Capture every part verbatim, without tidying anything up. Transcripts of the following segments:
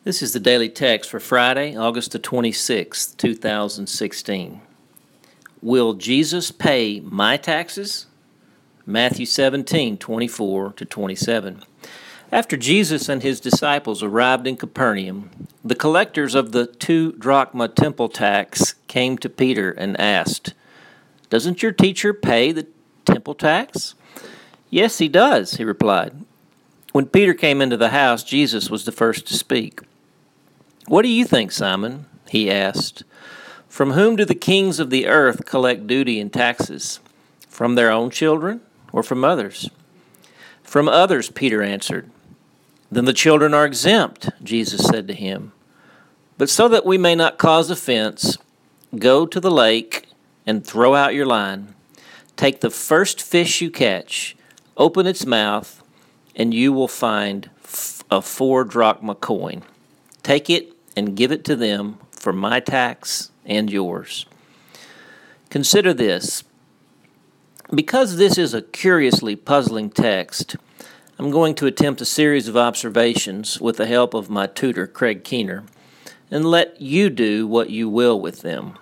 This is the daily text for Friday, August the twenty-sixth, two thousand sixteen. Will Jesus pay my taxes? Matthew seventeen, twenty-four to twenty-seven. After Jesus and his disciples arrived in Capernaum, the collectors of the two drachma temple tax came to Peter and asked, "Doesn't your teacher pay the temple tax?" "Yes, he does," he replied. When Peter came into the house, Jesus was the first to speak. "What do you think, Simon?" he asked. "From whom do the kings of the earth collect duty and taxes? From their own children or from others?" "From others," Peter answered. "Then the children are exempt," Jesus said to him. "But so that we may not cause offense, go to the lake and throw out your line. Take the first fish you catch, open its mouth, and you will find a four drachma coin. Take it and give it to them for my tax and yours." Consider this. Because this is a curiously puzzling text, I'm going to attempt a series of observations with the help of my tutor, Craig Keener, and let you do what you will with them.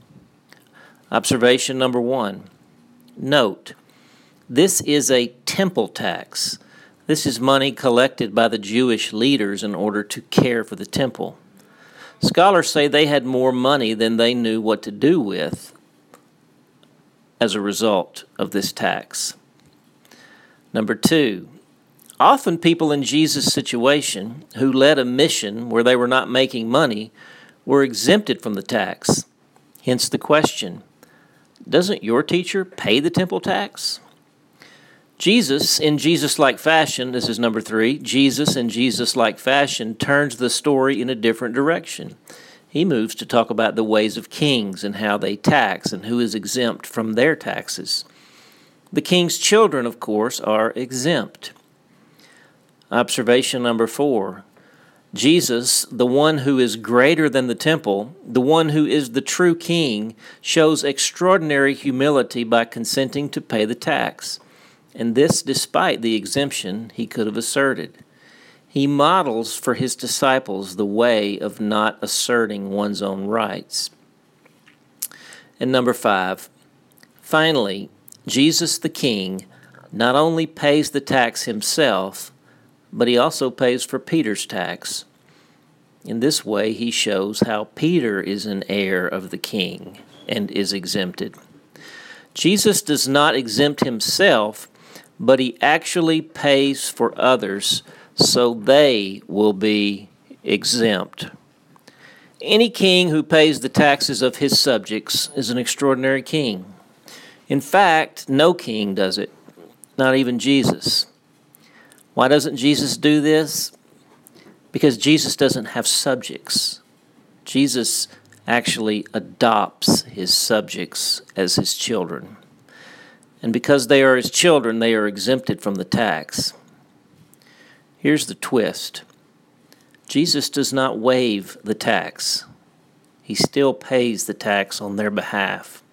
Observation number one. Note, this is a temple tax. This is money collected by the Jewish leaders in order to care for the temple. Scholars say they had more money than they knew what to do with as a result of this tax. Number two, often people in Jesus' situation who led a mission where they were not making money were exempted from the tax. Hence the question, doesn't your teacher pay the temple tax? Jesus, in Jesus-like fashion, this is number three, Jesus in Jesus-like fashion turns the story in a different direction. He moves to talk about the ways of kings and how they tax and who is exempt from their taxes. The king's children, of course, are exempt. Observation number four, Jesus, the one who is greater than the temple, the one who is the true king, shows extraordinary humility by consenting to pay the tax. And this despite the exemption he could have asserted. He models for his disciples the way of not asserting one's own rights. And number five, finally, Jesus the King not only pays the tax himself, but he also pays for Peter's tax. In this way, he shows how Peter is an heir of the King and is exempted. Jesus does not exempt himself, but he actually pays for others so they will be exempt. Any king who pays the taxes of his subjects is an extraordinary king. In fact, no king does it, not even Jesus. Why doesn't Jesus do this? Because Jesus doesn't have subjects. Jesus actually adopts his subjects as his children. And because they are his children, they are exempted from the tax. Here's the twist. Jesus does not waive the tax. He still pays the tax on their behalf.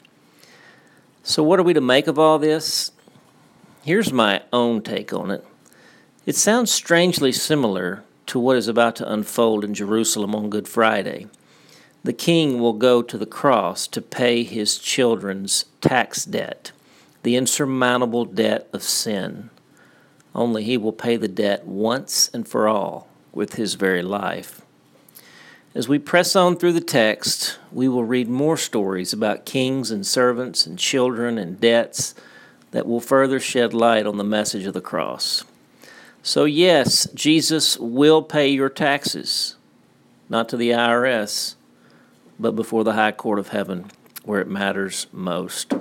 So what are we to make of all this? Here's my own take on it. It sounds strangely similar to what is about to unfold in Jerusalem on Good Friday. The king will go to the cross to pay his children's tax debt, the insurmountable debt of sin. Only he will pay the debt once and for all with his very life. As we press on through the text, we will read more stories about kings and servants and children and debts that will further shed light on the message of the cross. So yes, Jesus will pay your taxes, not to the I R S, but before the high court of heaven, where it matters most.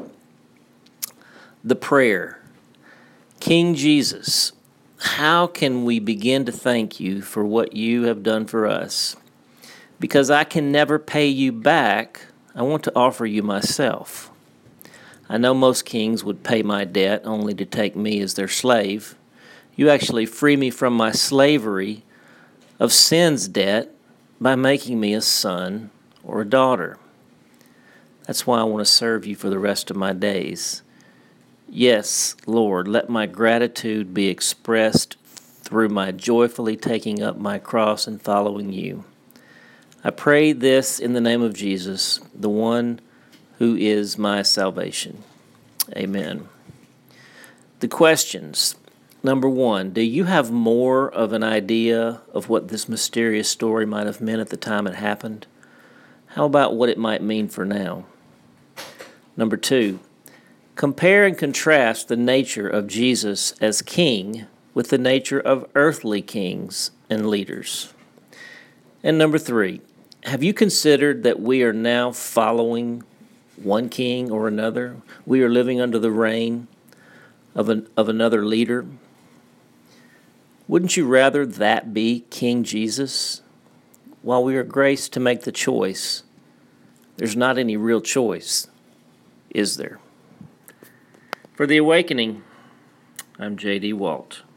The prayer. King Jesus, how can we begin to thank you for what you have done for us? Because I can never pay you back, I want to offer you myself. I know most kings would pay my debt only to take me as their slave. You actually free me from my slavery of sin's debt by making me a son or a daughter. That's why I want to serve you for the rest of my days. Yes, Lord, let my gratitude be expressed through my joyfully taking up my cross and following you. I pray this in the name of Jesus, the one who is my salvation. Amen. The questions. Number one, do you have more of an idea of what this mysterious story might have meant at the time it happened? How about what it might mean for now? Number two, compare and contrast the nature of Jesus as king with the nature of earthly kings and leaders. And number three, have you considered that we are now following one king or another? We are living under the reign of an, of another leader. Wouldn't you rather that be King Jesus? While we are graced to make the choice, there's not any real choice, is there? For The Awakening, I'm J D. Walt.